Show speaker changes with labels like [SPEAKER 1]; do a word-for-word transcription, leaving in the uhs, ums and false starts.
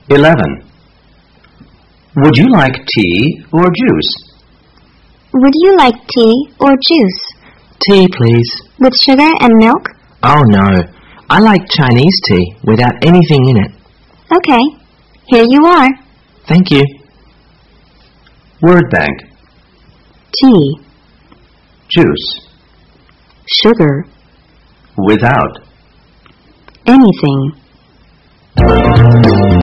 [SPEAKER 1] Eleven. Would you like tea or juice?
[SPEAKER 2] Would you like tea or juice?
[SPEAKER 3] Tea, please.
[SPEAKER 2] With sugar and milk?
[SPEAKER 3] Oh, no. I like Chinese tea without anything in it.
[SPEAKER 2] Okay. Here you are.
[SPEAKER 3] Thank you.
[SPEAKER 1] Word bank.
[SPEAKER 2] Tea,
[SPEAKER 1] Juice.
[SPEAKER 2] sugar,
[SPEAKER 1] Without.
[SPEAKER 2] anything.